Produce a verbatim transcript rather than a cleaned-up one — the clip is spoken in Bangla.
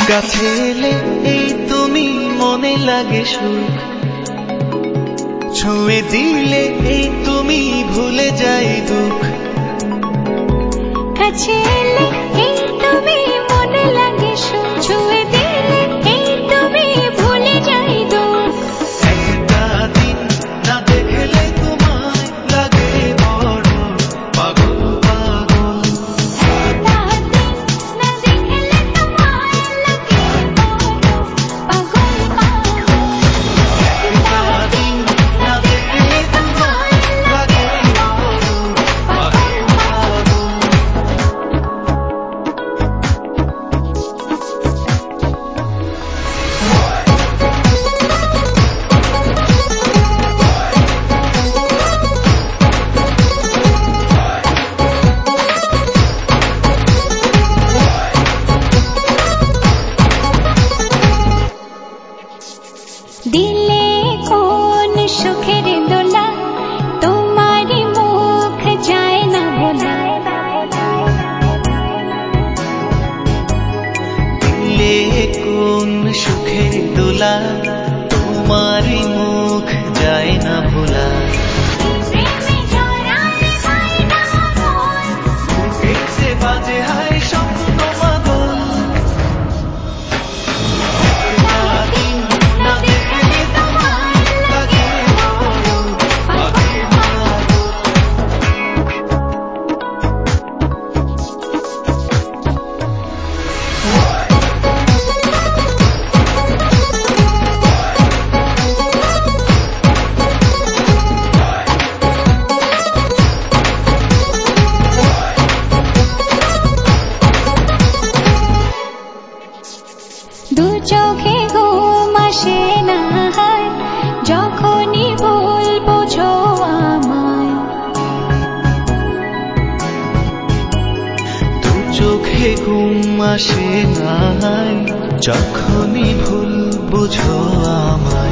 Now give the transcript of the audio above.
কাছে এলে এই তুমি মনে লাগে সুখ, ছুঁয়ে দিলে এই তুমি ভুলে যাই দুঃখ। কাছে এলে এই তুমি মনে লাগে সুখ, ছুঁয়ে দিলে এই তুমি ভুলে যাই দুঃখ। একটা দিন না দেখলে তোমায় লাগে বড় পাগল পাগল। একটা দিন না দেখলে তোমায় লাগে বড় পাগল পাগল। একটা দিন না দেখলে তোমায় লাগে বড় পাগল পাগল। দিলে কোন সুখের দোলা, তোমারই মুখ যায় না ভোলা। দিলে কোন সুখের দোলা, তোমারই মুখ যায় না ভোলা। প্রেমে জড়ালে হয় না মন, এসে বাজে হায় স্বপ্ন মাদল। একটা দিন না দেখলে তোমায় লাগে বড় পাগল পাগল। দু চোখে ঘুম আসে না হয়, যখনই ভুল বোঝো আমায়। দু চোখে ঘুম আসে না, যখনই ভুল বুঝো আমায়।